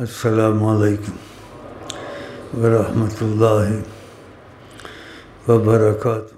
السلام علیکم ورحمۃ اللہ وبرکاتہ۔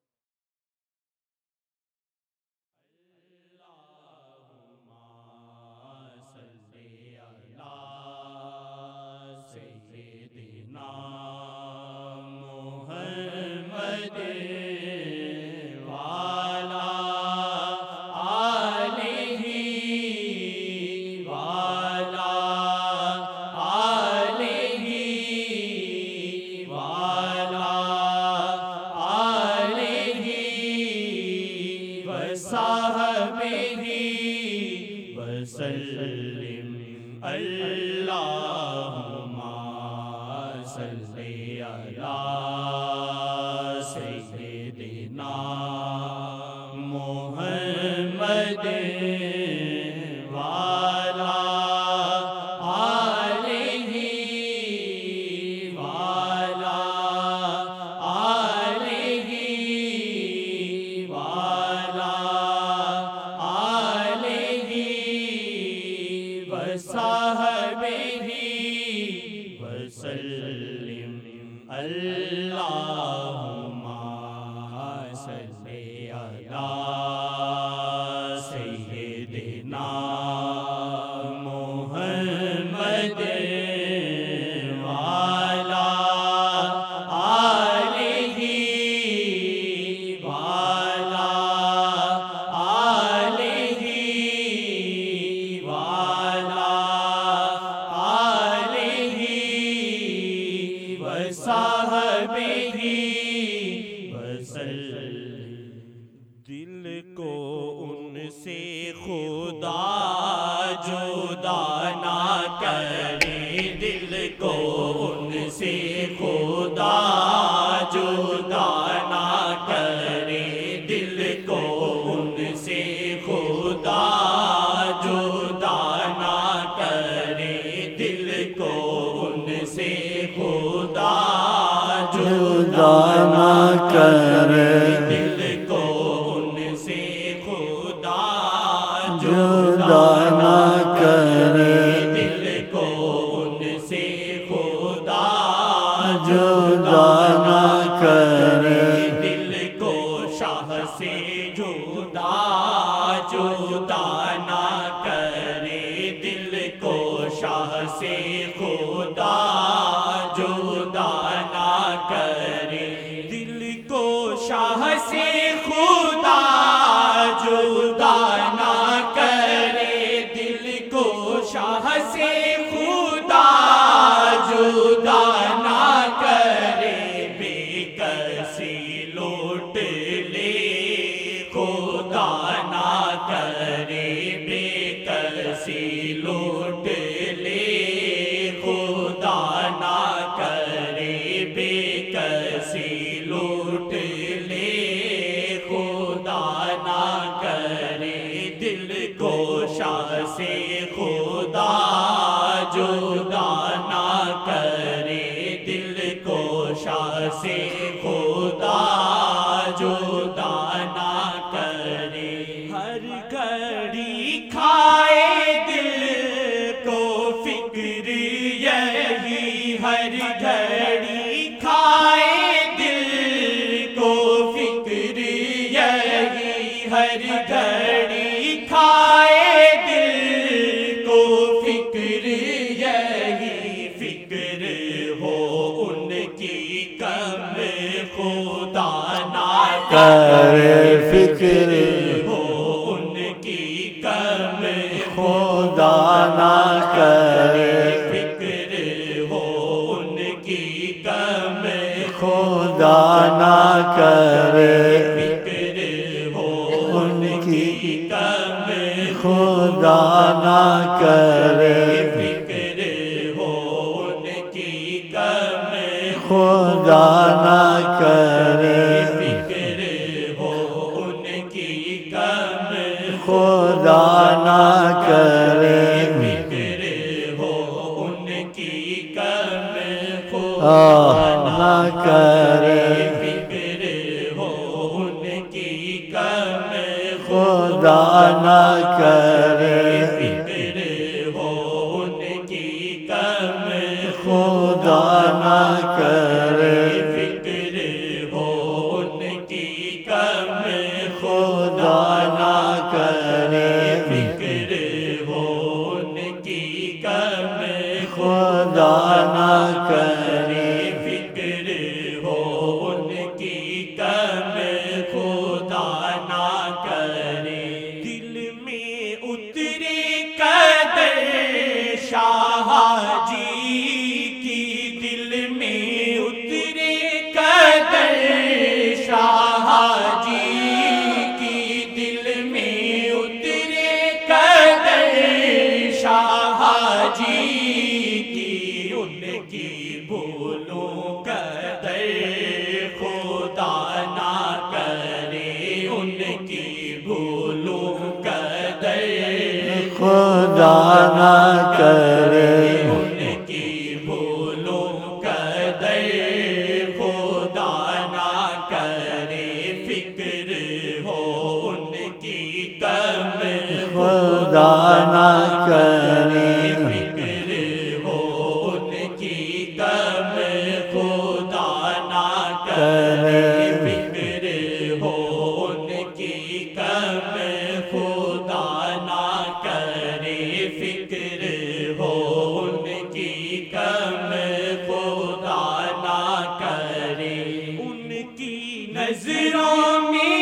فکر ہو ان کی کم خدا نہ کرے، فکر ہو ان کی کم خدا نہ کرے، فکر ہو ان کی کم خدا نہ کرے، فکر ہو ان کی کم خدا نہ کرے، خدا نہ کرے، فکر ہو ان کی کم خدا نہ کرے، فکر ہو ان کی کم خدا نہ کرے، فکر ہو ان کی کم نہ کرے ان کی بھولوں کا در خدا نہ کرے فکر ہو ان کی کم خدا نہ کرے فکر ہو ان کی کم خدا نہ کرے فکر ہو ان کی کم خدا نہ کرے فکر ہو ان کی کم خدا نہ کرے ان کی نظروں میں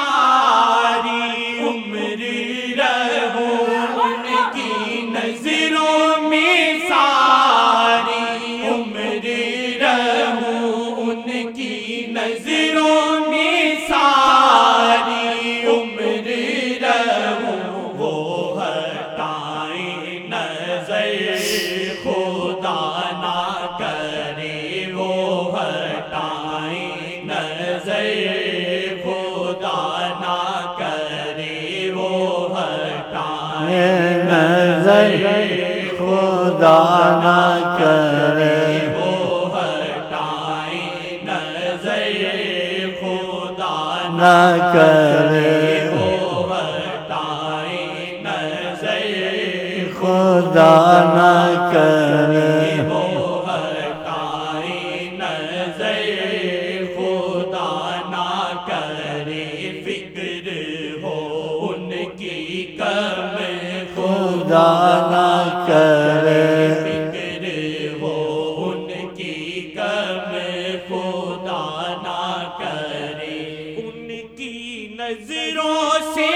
ساری عمر رہو ان کی نظروں میں ساری عمر رہو ان کی نظروں میں ساری عمر رہو وہ ہٹائیں نظر خدا نہ کرے وہ ہٹائیں نظر خدا نہ کرے وہ ہٹائیں نظر خدا نہ کرے وہ ہٹائیں نظر خدا نہ کرے وہ ہٹائیں نظر خدا نہ کرے وہ ہٹائیں نظر خدا نہ کرے فکر ہو ان کی کم خدا نہ کرے فکر ہو ان کی کم خدا نہ کرے ان کی نظروں سے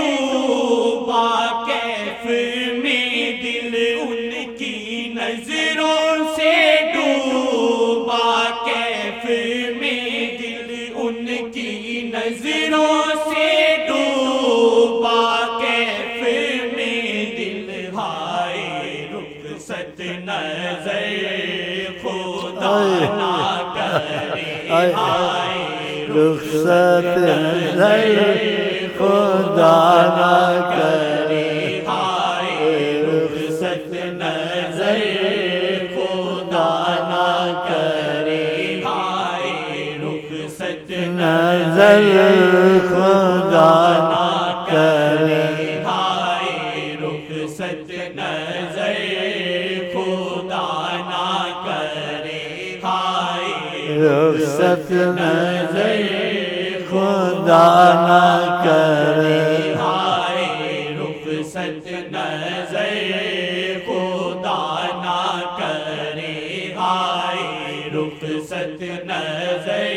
ڈوبا کیف میں دل ان کی نظروں سے ڈوبا کیف میں دل ان کی نظروں سے ڈوبا کیف میں دل ہائے رخصت نظر خدا نہ کرے ہائے رخصت نظر خدا نہ کرے ہائے رخصت نظر خدا نہ کرے ہائے رخصت نظر خدا نہ کرے ہائے رخصت نظر خدا نہ کرے ہائے رخصت نظر خدا نہ کرے ہائے رخصت نظر خدا نہ کرے ہائے رخصت نظر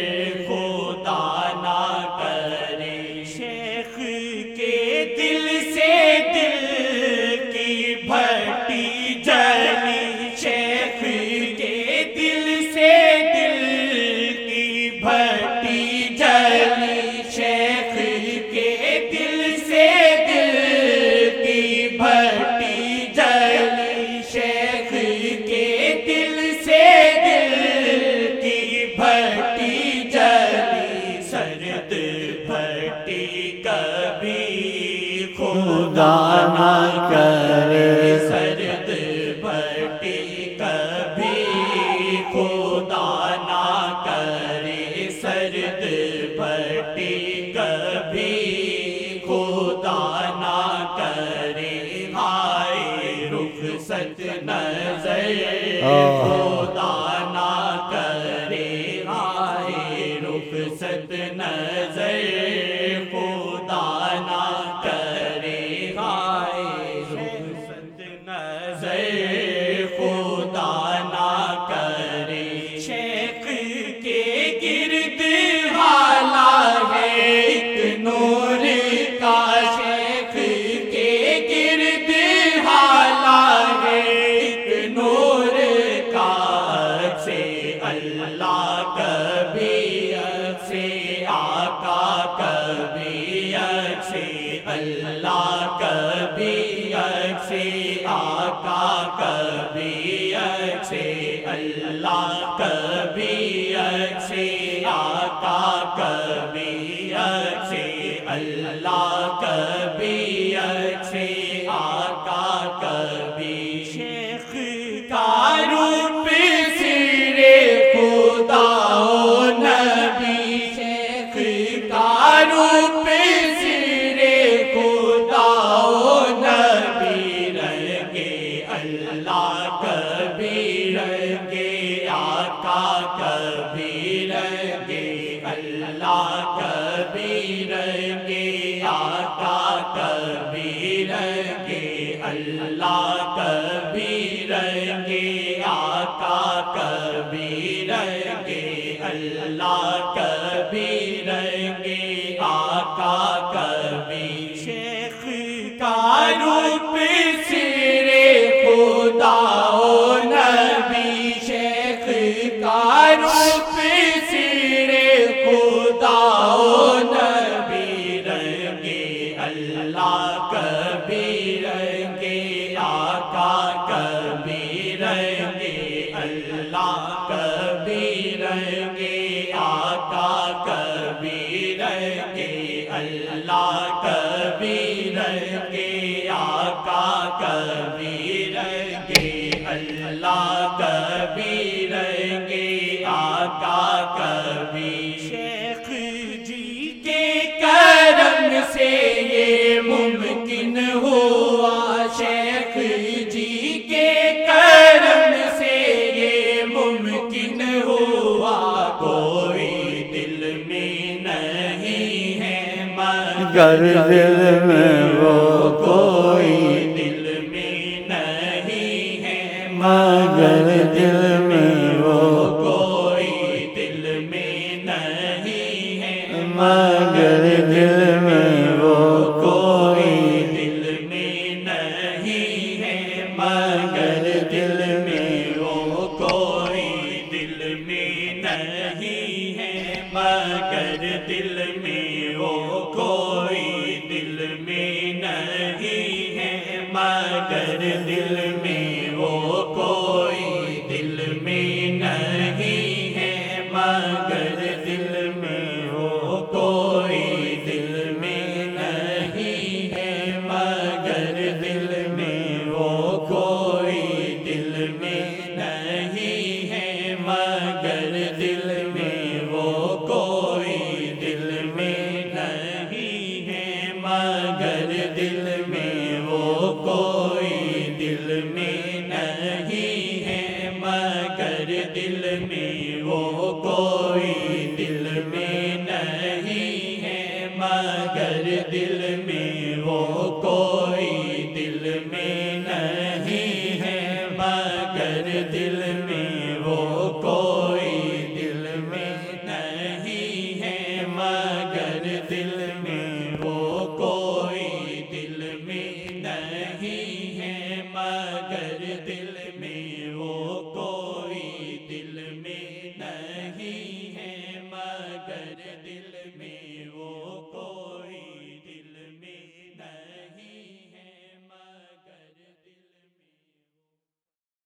خدا نہ کرے شیخ کے دل سے دل کی بھٹی جلی شیخ کے دل سے دل کی بھٹی جلی شیخ کے دل سے دل کی بھٹی جلی شیخ کے دل سے دل کی بھٹی جلی سرد بھٹی کبھی خدا نہ کرے سرد بھٹی کبھی خدا نہ کرے سرد بھٹی کبھی خدا نہ کرے ہائے رخصت نظر خدا نہ کرے ہائے رخصت نظر خدا نہ کرے ہائے رخصت نظر خدا نہ کرے شیخ کے گرد حالا ہے ایک نور کا شیخ کے گرد حالا ہے ایک نور کا سے اللہ کبھی سے آقا کبھی سے اللہ کبھی سے آقا کبھی سے اللہ کبھی سے آقا کبھی سے اللہ کبھی سے آقا کبھی اللہ کبھی رنگے آقا کبھی رنگے اللہ کبھی رنگے آقا کبھی رنگے اللہ کبھی رنگے آقا کبھی رنگے اللہ کبھی رنگے آقا کبھی شیخ جی کے کرم سے یہ ممکن ہوا شیخ جی کے کرم سے یہ ممکن ہوا کوئی دل میں نہیں ہے مگر دل میں وہ کوئی دل میں نہیں ہے مگر دل میں وہ کوئی دل میں نہیں ہے مگر دل میں وہ کوئی دل میں نہیں ہے مگر دل میں وہ کوئی دل میں نہیں ہے مگر دل میں وہ کوئی دل میں نہیں ہے مگر دل میں وہ کوئی دل میں نہیں ہے مگر دل میں وہ کوئی دل میں نہیں ہے مگر دل میں وہ کوئی دل میں نہیں ہے مگر دل میں وہ کوئی دل میں نہیں ہے مگر دل میں وہ کوئی دل میں نہیں ہے مگر دل میں وہ کوئی دل میں نہیں ہے مگر دل میں وہ کوئی دل میں نہیں ہے مگر دل میں وہ کوئی دل میں نہیں ہے مگر دل میں وہ کوئی دل میں نہیں ہے مگر دل میں وہ کوئی دل میں نہیں ہے مگر